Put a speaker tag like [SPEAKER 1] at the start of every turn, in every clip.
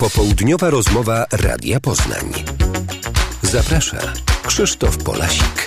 [SPEAKER 1] Popołudniowa rozmowa Radia Poznań. Zaprasza Krzysztof Polasik.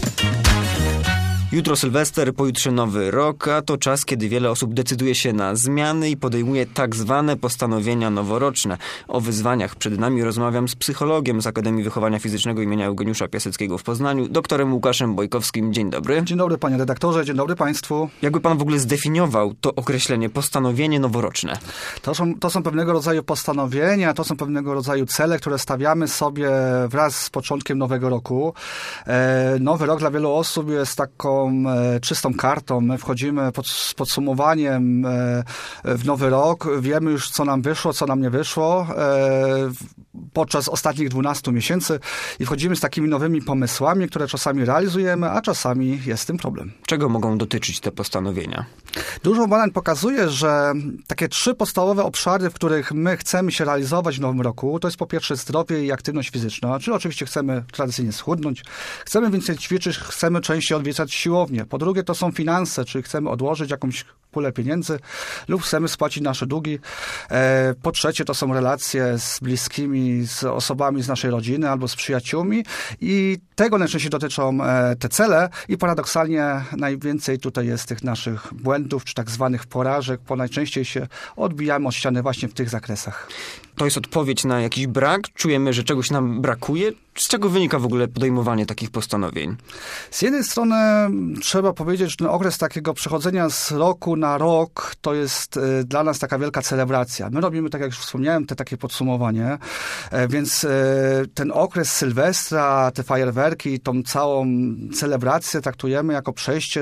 [SPEAKER 2] Jutro Sylwester, pojutrze Nowy Rok, a to czas, kiedy wiele osób decyduje się na zmiany i podejmuje tak zwane postanowienia noworoczne. O wyzwaniach przed nami rozmawiam z psychologiem z Akademii Wychowania Fizycznego im. Eugeniusza Piaseckiego w Poznaniu, doktorem Łukaszem Bojkowskim. Dzień dobry.
[SPEAKER 3] Dzień dobry, panie redaktorze, dzień dobry państwu.
[SPEAKER 2] Jakby pan w ogóle zdefiniował to określenie postanowienie noworoczne?
[SPEAKER 3] To są pewnego rodzaju postanowienia, to są pewnego rodzaju cele, które stawiamy sobie wraz z początkiem nowego roku. Nowy rok dla wielu osób jest taką czystą kartą. My wchodzimy z podsumowaniem w nowy rok. Wiemy już, co nam wyszło, co nam nie wyszło podczas ostatnich 12 miesięcy i wchodzimy z takimi nowymi pomysłami, które czasami realizujemy, a czasami jest z tym problem.
[SPEAKER 2] Czego mogą dotyczyć te postanowienia?
[SPEAKER 3] Dużo badań pokazuje, że takie 3 podstawowe obszary, w których my chcemy się realizować w nowym roku, to jest po pierwsze zdrowie i aktywność fizyczna, czyli oczywiście chcemy tradycyjnie schudnąć, chcemy więcej ćwiczyć, chcemy częściej odwiedzać siłownię. Po drugie to są finanse, czyli chcemy odłożyć jakąś pulę pieniędzy lub chcemy spłacić nasze długi. Po trzecie to są relacje z bliskimi, z osobami z naszej rodziny albo z przyjaciółmi i tego najczęściej dotyczą te cele i paradoksalnie najwięcej tutaj jest tych naszych błędów czy tak zwanych porażek, bo najczęściej się odbijamy od ściany właśnie w tych zakresach.
[SPEAKER 2] To jest odpowiedź na jakiś brak? Czujemy, że czegoś nam brakuje? Z czego wynika w ogóle podejmowanie takich postanowień?
[SPEAKER 3] Z jednej strony trzeba powiedzieć, że ten okres takiego przechodzenia z roku na rok to jest dla nas taka wielka celebracja. My robimy, tak jak już wspomniałem, te takie podsumowanie, więc ten okres Sylwestra, te fajerwerki, tą całą celebrację traktujemy jako przejście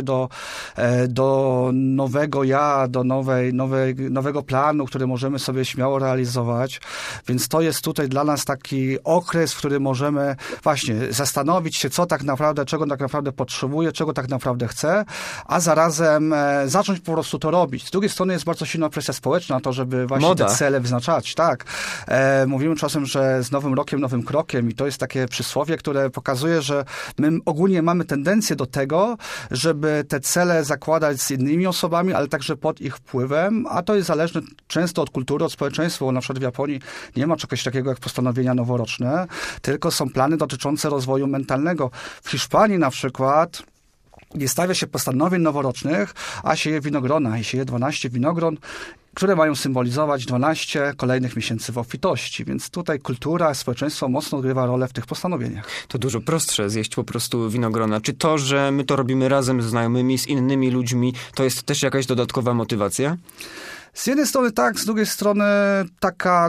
[SPEAKER 3] do nowego ja, do nowego planu, który możemy sobie śmiało realizować. Więc to jest tutaj dla nas taki okres, w którym możemy właśnie zastanowić się, czego tak naprawdę potrzebuję, czego tak naprawdę chcę, a zarazem zacząć po prostu to robić. Z drugiej strony jest bardzo silna presja społeczna na to, żeby właśnie te cele wyznaczać. Tak. Mówimy czasem, że z nowym rokiem, nowym krokiem i to jest takie przysłowie, które pokazuje, że my ogólnie mamy tendencję do tego, żeby te cele zakładać z innymi osobami, ale także pod ich wpływem, a to jest zależne często od kultury, od społeczeństwa, bo na przykład w Japonii nie ma czegoś takiego jak postanowienia noworoczne, tylko są plany dotyczące rozwoju mentalnego. W Hiszpanii na przykład nie stawia się postanowień noworocznych, a sieje winogrona i sieje 12 winogron, które mają symbolizować 12 kolejnych miesięcy w obfitości. Więc tutaj kultura, społeczeństwo mocno odgrywa rolę w tych postanowieniach.
[SPEAKER 2] To dużo prostsze zjeść po prostu winogrona. Czy to, że my to robimy razem z znajomymi, z innymi ludźmi, to jest też jakaś dodatkowa motywacja?
[SPEAKER 3] Z jednej strony tak, z drugiej strony takie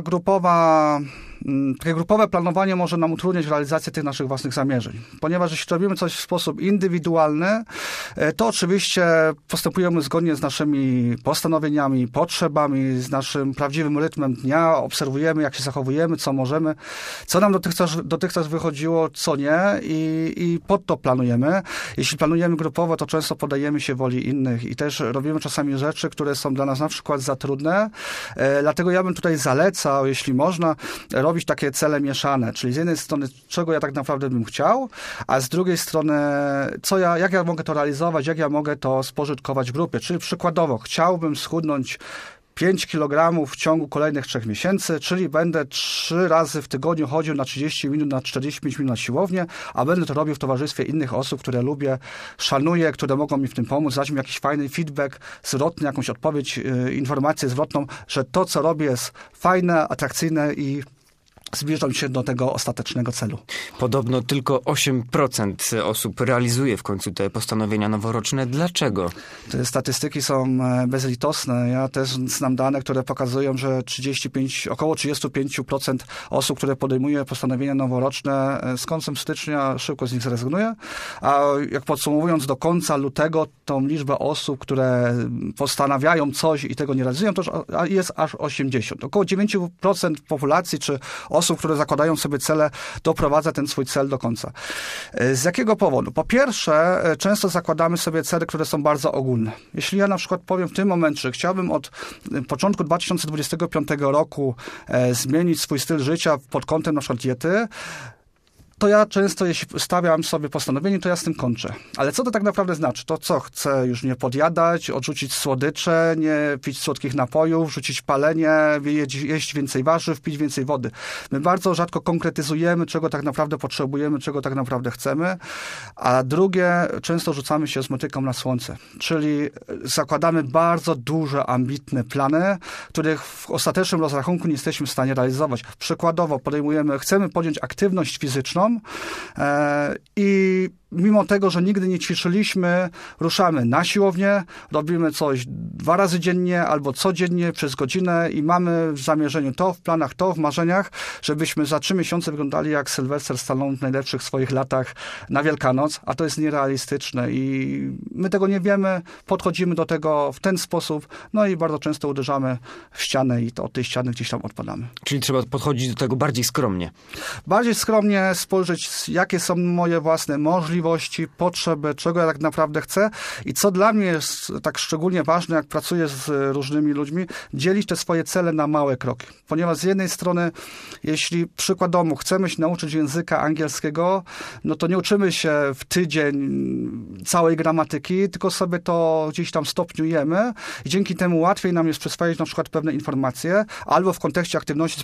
[SPEAKER 3] grupowe planowanie może nam utrudniać realizację tych naszych własnych zamierzeń. Ponieważ jeśli robimy coś w sposób indywidualny, to oczywiście postępujemy zgodnie z naszymi postanowieniami, potrzebami, z naszym prawdziwym rytmem dnia, obserwujemy, jak się zachowujemy, co możemy, co nam dotychczas wychodziło, co nie i pod to planujemy. Jeśli planujemy grupowo, to często poddajemy się woli innych i też robimy czasami rzeczy, które są dla nas na przykład za trudne. Dlatego ja bym tutaj zalecał, jeśli można, robić takie cele mieszane, czyli z jednej strony, czego ja tak naprawdę bym chciał, a z drugiej strony, jak ja mogę to realizować, jak ja mogę to spożytkować w grupie. Czyli przykładowo, chciałbym schudnąć 5 kg w ciągu kolejnych 3 miesięcy, czyli będę 3 razy w tygodniu chodził na 30 minut, na 45 minut na siłownię, a będę to robił w towarzystwie innych osób, które lubię, szanuję, które mogą mi w tym pomóc, dać mi jakiś fajny feedback zwrotny, jakąś odpowiedź, informację zwrotną, że to, co robię, jest fajne, atrakcyjne i zbliżam się do tego ostatecznego celu.
[SPEAKER 2] Podobno tylko 8% osób realizuje w końcu te postanowienia noworoczne. Dlaczego?
[SPEAKER 3] Te statystyki są bezlitosne. Ja też znam dane, które pokazują, że około 35% osób, które podejmuje postanowienia noworoczne z końcem stycznia szybko z nich zrezygnuje. A jak podsumowując do końca lutego, tą liczbę osób, które postanawiają coś i tego nie realizują, to jest aż 80%. Około 9% populacji czy osób, które zakładają sobie cele, doprowadza ten swój cel do końca. Z jakiego powodu? Po pierwsze, często zakładamy sobie cele, które są bardzo ogólne. Jeśli ja na przykład powiem w tym momencie, że chciałbym od początku 2025 roku zmienić swój styl życia pod kątem na przykład diety, to ja często, jeśli stawiam sobie postanowienie, to ja z tym kończę. Ale co to tak naprawdę znaczy? To co? Chcę już nie podjadać, odrzucić słodycze, nie pić słodkich napojów, rzucić palenie, jeść więcej warzyw, pić więcej wody. My bardzo rzadko konkretyzujemy, czego tak naprawdę potrzebujemy, czego tak naprawdę chcemy, a drugie, często rzucamy się z motyką na słońce. Czyli zakładamy bardzo duże, ambitne plany, których w ostatecznym rozrachunku nie jesteśmy w stanie realizować. Przykładowo chcemy podjąć aktywność fizyczną, i mimo tego, że nigdy nie ćwiczyliśmy, ruszamy na siłownię, robimy coś 2 razy dziennie albo codziennie przez godzinę i mamy w zamierzeniu to, w planach to, w marzeniach, żebyśmy za 3 miesiące wyglądali jak Sylwester Stallone w najlepszych swoich latach na Wielkanoc, a to jest nierealistyczne i my tego nie wiemy, podchodzimy do tego w ten sposób, no i bardzo często uderzamy w ścianę i to od tej ściany gdzieś tam odpadamy.
[SPEAKER 2] Czyli trzeba podchodzić do tego bardziej skromnie.
[SPEAKER 3] Bardziej skromnie spojrzeć, jakie są moje własne możliwości, potrzeby, czego ja tak naprawdę chcę i co dla mnie jest tak szczególnie ważne, jak pracuję z różnymi ludźmi, dzielić te swoje cele na małe kroki. Ponieważ z jednej strony, jeśli przykładowo chcemy się nauczyć języka angielskiego, no to nie uczymy się w tydzień całej gramatyki, tylko sobie to gdzieś tam stopniujemy i dzięki temu łatwiej nam jest przyswajać na przykład pewne informacje, albo w kontekście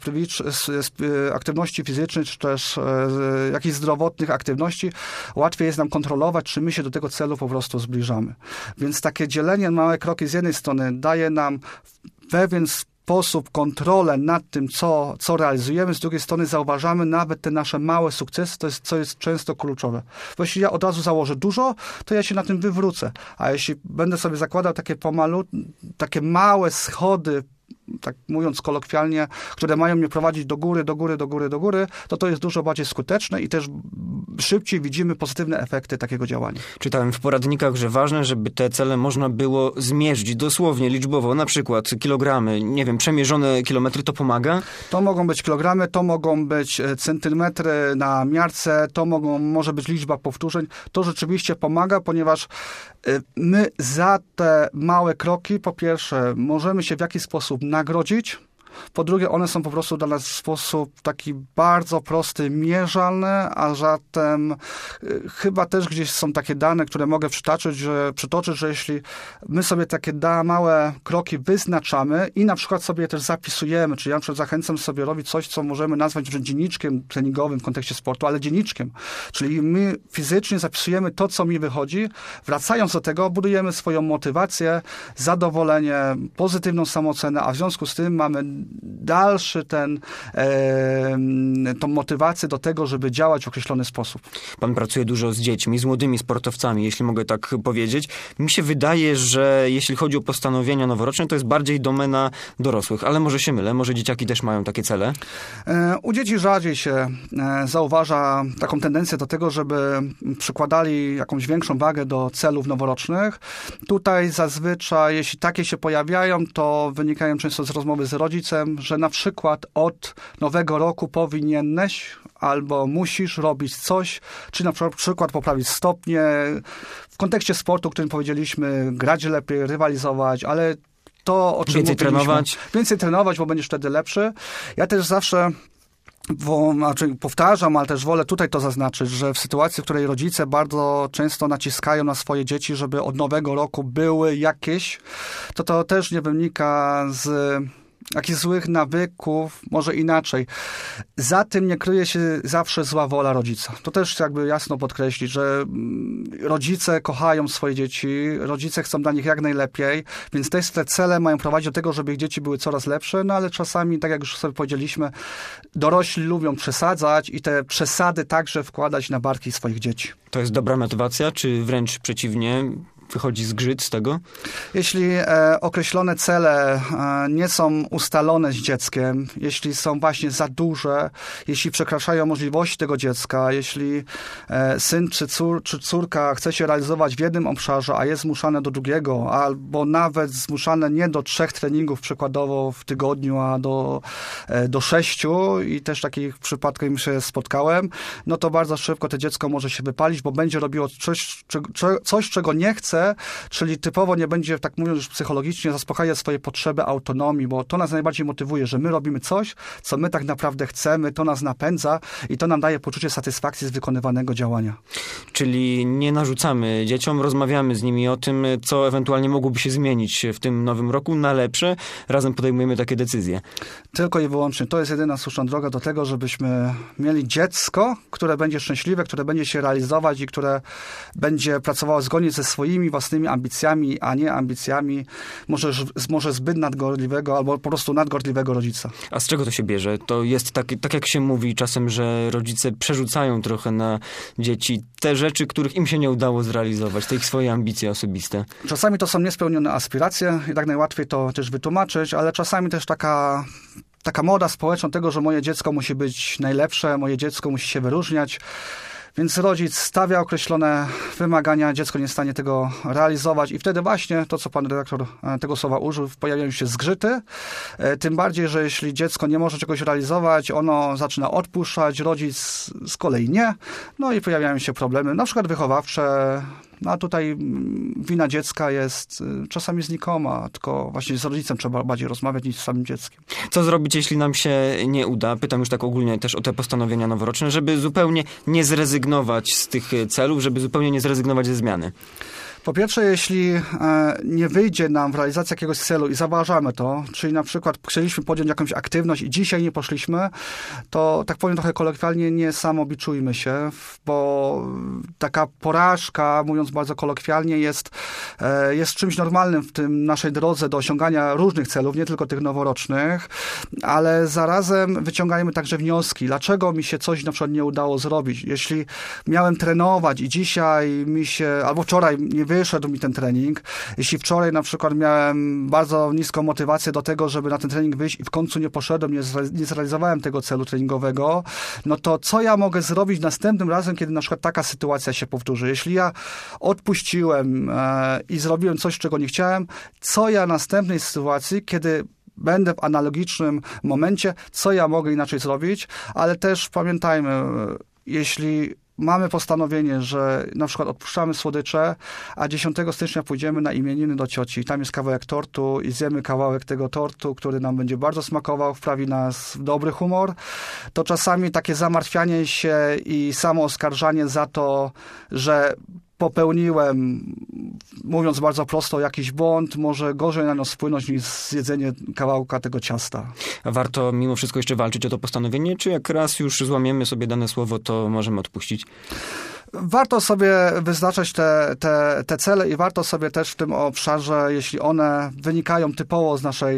[SPEAKER 3] aktywności fizycznej, czy też jakichś zdrowotnych aktywności, łatwiej jest nam kontrolować, czy my się do tego celu po prostu zbliżamy. Więc takie dzielenie małe kroki z jednej strony daje nam w pewien sposób kontrolę nad tym, co realizujemy, z drugiej strony zauważamy nawet te nasze małe sukcesy, co jest często kluczowe. Bo jeśli ja od razu założę dużo, to ja się na tym wywrócę. A jeśli będę sobie zakładał takie małe schody, tak mówiąc kolokwialnie, które mają mnie prowadzić do góry, to jest dużo bardziej skuteczne i też szybciej widzimy pozytywne efekty takiego działania.
[SPEAKER 2] Czytałem w poradnikach, że ważne, żeby te cele można było zmierzyć dosłownie, liczbowo, na przykład kilogramy, nie wiem, przemierzone kilometry, to pomaga?
[SPEAKER 3] To mogą być kilogramy, to mogą być centymetry na miarce, może być liczba powtórzeń. To rzeczywiście pomaga, ponieważ my za te małe kroki, po pierwsze, możemy się w jakiś sposób nagrodzić, po drugie, one są po prostu dla nas w sposób taki bardzo prosty, mierzalny, a zatem chyba też gdzieś są takie dane, które mogę przytoczyć, że jeśli my sobie takie małe kroki wyznaczamy i na przykład sobie też zapisujemy, czyli ja na przykład zachęcam sobie robić coś, co możemy nazwać dzienniczkiem treningowym w kontekście sportu, ale dzienniczkiem, czyli my fizycznie zapisujemy to, co mi wychodzi, wracając do tego, budujemy swoją motywację, zadowolenie, pozytywną samoocenę, a w związku z tym mamy dalszy tą motywację do tego, żeby działać w określony sposób.
[SPEAKER 2] Pan pracuje dużo z dziećmi, z młodymi sportowcami, jeśli mogę tak powiedzieć. Mi się wydaje, że jeśli chodzi o postanowienia noworoczne, to jest bardziej domena dorosłych, ale może się mylę, może dzieciaki też mają takie cele?
[SPEAKER 3] U dzieci rzadziej się zauważa taką tendencję do tego, żeby przykładali jakąś większą wagę do celów noworocznych. Tutaj zazwyczaj, jeśli takie się pojawiają, to wynikają często z rozmowy z rodzicem, że na przykład od nowego roku powinieneś albo musisz robić coś, czy na przykład poprawić stopnie. W kontekście sportu, o którym powiedzieliśmy, grać lepiej, rywalizować, ale to, o czym Więcej trenować, bo będziesz wtedy lepszy. Ja też zawsze powtarzam, ale też wolę tutaj to zaznaczyć, że w sytuacji, w której rodzice bardzo często naciskają na swoje dzieci, żeby od nowego roku były jakieś, to też nie wynika z jakichś złych nawyków, może inaczej. Za tym nie kryje się zawsze zła wola rodzica. To też jakby jasno podkreślić, że rodzice kochają swoje dzieci, rodzice chcą dla nich jak najlepiej, więc te cele mają prowadzić do tego, żeby ich dzieci były coraz lepsze, no ale czasami, tak jak już sobie powiedzieliśmy, dorośli lubią przesadzać i te przesady także wkładać na barki swoich dzieci.
[SPEAKER 2] To jest dobra motywacja, czy wręcz przeciwnie? Wychodzi zgrzyt z tego?
[SPEAKER 3] Jeśli określone cele nie są ustalone z dzieckiem, jeśli są właśnie za duże, jeśli przekraczają możliwości tego dziecka, jeśli syn czy córka chce się realizować w jednym obszarze, a jest zmuszane do drugiego, albo nawet zmuszane nie do 3 treningów przykładowo w tygodniu, a do 6 i też takich przypadków się spotkałem, no to bardzo szybko to dziecko może się wypalić, bo będzie robiło coś, czego nie chce, rodzice, czyli typowo nie będzie, tak mówiąc już psychologicznie, zaspokajać swoje potrzeby autonomii, bo to nas najbardziej motywuje, że my robimy coś, co my tak naprawdę chcemy, to nas napędza i to nam daje poczucie satysfakcji z wykonywanego działania.
[SPEAKER 2] Czyli nie narzucamy dzieciom, rozmawiamy z nimi o tym, co ewentualnie mogłoby się zmienić w tym nowym roku na lepsze, razem podejmujemy takie decyzje.
[SPEAKER 3] Tylko i wyłącznie. To jest jedyna słuszna droga do tego, żebyśmy mieli dziecko, które będzie szczęśliwe, które będzie się realizować i które będzie pracowało zgodnie ze swoimi własnymi ambicjami, a nie ambicjami może zbyt nadgorliwego albo po prostu nadgorliwego rodzica.
[SPEAKER 2] A z czego to się bierze? To jest tak jak się mówi czasem, że rodzice przerzucają trochę na dzieci te rzeczy, których im się nie udało zrealizować, te ich swoje ambicje osobiste.
[SPEAKER 3] Czasami to są niespełnione aspiracje i tak najłatwiej to też wytłumaczyć, ale czasami też taka moda społeczna tego, że moje dziecko musi być najlepsze, moje dziecko musi się wyróżniać. Więc rodzic stawia określone wymagania, dziecko nie jest w stanie tego realizować i wtedy właśnie to, co pan redaktor tego słowa użył, pojawiają się zgrzyty. Tym bardziej, że jeśli dziecko nie może czegoś realizować, ono zaczyna odpuszczać, rodzic z kolei nie. No i pojawiają się problemy, na przykład wychowawcze. No a tutaj wina dziecka jest czasami znikoma, tylko właśnie z rodzicem trzeba bardziej rozmawiać niż z samym dzieckiem.
[SPEAKER 2] Co zrobić, jeśli nam się nie uda? Pytam już tak ogólnie też o te postanowienia noworoczne, żeby zupełnie nie zrezygnować z tych celów, żeby zupełnie nie zrezygnować ze zmiany.
[SPEAKER 3] Po pierwsze, jeśli nie wyjdzie nam w realizacji jakiegoś celu i zauważamy to, czyli na przykład chcieliśmy podjąć jakąś aktywność i dzisiaj nie poszliśmy, to tak powiem trochę kolokwialnie, nie samobiczujmy się, bo taka porażka, mówiąc bardzo kolokwialnie, jest czymś normalnym w tym naszej drodze do osiągania różnych celów, nie tylko tych noworocznych, ale zarazem wyciągajmy także wnioski. Dlaczego mi się coś na przykład nie udało zrobić? Jeśli miałem trenować i dzisiaj mi się, albo wczoraj nie wyszedł mi ten trening. Jeśli wczoraj na przykład miałem bardzo niską motywację do tego, żeby na ten trening wyjść i w końcu nie poszedłem, nie zrealizowałem tego celu treningowego, no to co ja mogę zrobić następnym razem, kiedy na przykład taka sytuacja się powtórzy? Jeśli ja odpuściłem i zrobiłem coś, czego nie chciałem, co ja następnej sytuacji, kiedy będę w analogicznym momencie, co ja mogę inaczej zrobić, ale też pamiętajmy, jeśli mamy postanowienie, że na przykład odpuszczamy słodycze, a 10 stycznia pójdziemy na imieniny do cioci. Tam jest kawałek tortu i zjemy kawałek tego tortu, który nam będzie bardzo smakował, wprawi nas w dobry humor. To czasami takie zamartwianie się i samooskarżanie za to, że popełniłem, mówiąc bardzo prosto, jakiś błąd, może gorzej na nas wpłynąć niż zjedzenie kawałka tego ciasta.
[SPEAKER 2] Warto mimo wszystko jeszcze walczyć o to postanowienie, czy jak raz już złamiemy sobie dane słowo, to możemy odpuścić?
[SPEAKER 3] Warto sobie wyznaczać te cele i warto sobie też w tym obszarze, jeśli one wynikają typowo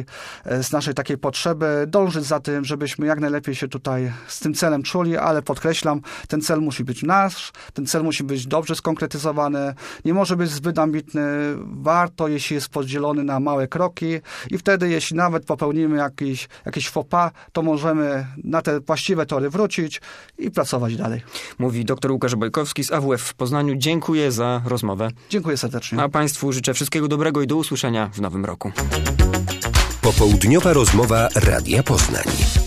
[SPEAKER 3] z naszej takiej potrzeby, dążyć za tym, żebyśmy jak najlepiej się tutaj z tym celem czuli, ale podkreślam, ten cel musi być nasz, ten cel musi być dobrze skonkretyzowany, nie może być zbyt ambitny, warto, jeśli jest podzielony na małe kroki i wtedy, jeśli nawet popełnimy jakiś faux pas, to możemy na te właściwe tory wrócić i pracować dalej.
[SPEAKER 2] Mówi dr Łukasz Bojkowski z AWF w Poznaniu. Dziękuję za rozmowę.
[SPEAKER 3] Dziękuję serdecznie.
[SPEAKER 2] A Państwu życzę wszystkiego dobrego i do usłyszenia w nowym roku.
[SPEAKER 1] Popołudniowa rozmowa Radia Poznań.